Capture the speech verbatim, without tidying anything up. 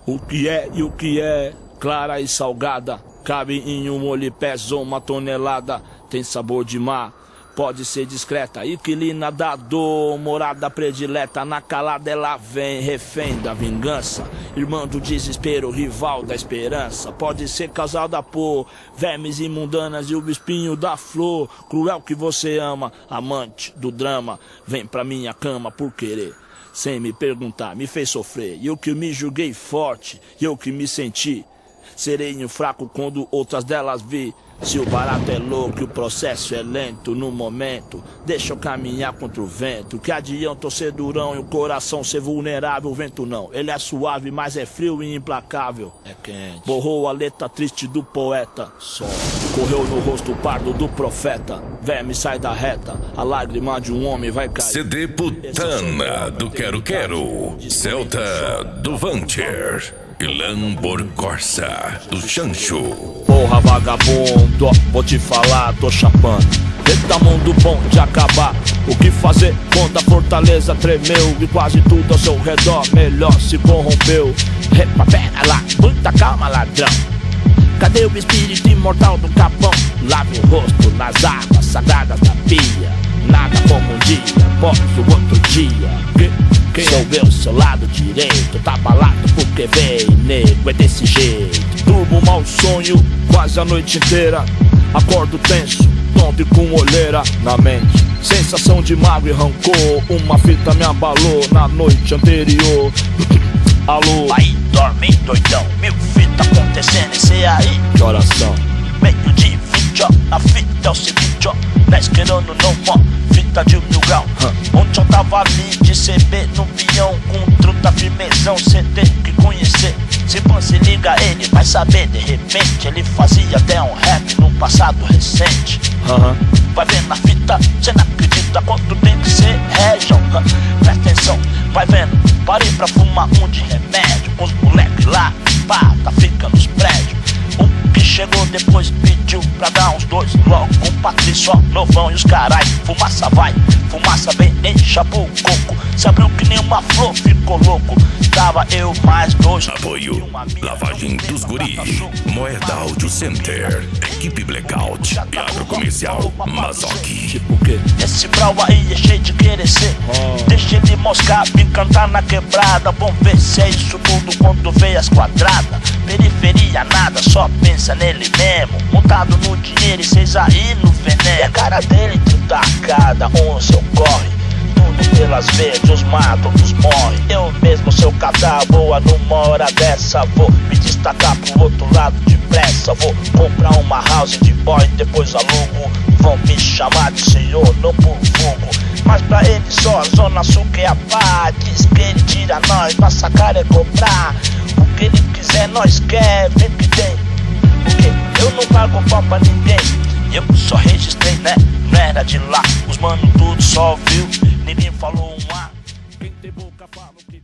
O que é e o que é, clara e salgada, cabe em um molho e pesa uma tonelada. Tem sabor de mar, pode ser discreta, inquilina da dor, morada predileta. Na calada ela vem, refém da vingança, irmã do desespero, rival da esperança. Pode ser causada por vermes imundanas e o espinho da flor. Cruel que você ama, amante do drama, vem pra minha cama por querer, sem me perguntar, me fez sofrer. E eu que me julguei forte, e eu que me senti sereno fraco quando outras delas vi. Se o barato é louco e o processo é lento, no momento deixa eu caminhar contra o vento. Que adianta eu ser durão e o coração ser vulnerável? O vento não, ele é suave, mas é frio e implacável. É quente. Borrou a letra triste do poeta, só correu no rosto pardo do profeta. Verme sai da reta, a lágrima de um homem vai cair. C D Putana do Quero Quero, Celta do Vanter e Lambor Corsa do Chancho. Porra vagabundo, ó, vou te falar, tô chapando. Eita mundo bom de acabar. O que fazer quando a fortaleza tremeu e quase tudo ao seu redor melhor se corrompeu? Epa, pera lá, muita calma ladrão. Cadê o espírito imortal do capão? Lave o rosto nas águas sagradas da pia. Nada como um dia após o outro dia. Que Quem sou eu, seu lado direito? Tá balado porque veio, nego, é desse jeito. Durmo mau sonho quase a noite inteira. Acordo tenso, tonto e com olheira na mente. Sensação de mágoa e rancor. Uma fita me abalou na noite anterior. Alô? Aí dorme doidão, mil fita acontecendo, esse aí. Que oração? Meio de vinte, ó, na fita é o seguinte, ó. dez querendo não, ó, fita de mil grau. Huh. Ontem eu tava ali de C B no peão, com truta firmezão, cê tem que conhecer. Se você liga ele, vai saber, de repente ele fazia até um rap num passado recente. uh-huh. Vai vendo na fita, cê não acredita quanto tem que ser région. uh, Presta atenção, vai vendo, parei pra fumar um de remédio. Com os moleques lá, pá, tá fica nos prédios. Um que chegou depois pediu pra dar uns dois. Logo com o Patrício, ó, novão e os carai. Fumaça vai, fumaça vem, encha o coco. Se abriu que nem uma flor, ficou louco. Tava eu mais dois. Apoio, lavagem dos guri, Moeda Audio Center, equipe Blackout e agrocomercial Mazoki. Tipo o quê? Esse brau aí é cheio de querer ser. oh. Deixa ele moscar, vim cantar na quebrada. Vamos ver se é isso tudo quando veio as quadradas. Periferia nada, só pensa nele mesmo. Montado no dinheiro e cês aí no veneno. E a cara dele tudo cada um seu corre. Tudo pelas verdes, os matam, os morre. Eu mesmo, seu cadáver, boa numa hora dessa. Vou me destacar pro outro lado depressa. Vou comprar uma house de boy, depois alugo. Vão me chamar de senhor, não por vulgo. Mas pra ele só a Zona Sul que é a pá. Diz que ele tira nós, nossa cara é cobrar. O que ele quiser nós quer, vem que tem. Porque eu não pago pau pra ninguém. Eu só registrei, né? Não era de lá. Os mano tudo só viu. Ninguém falou um A. Quem tem boca fala o que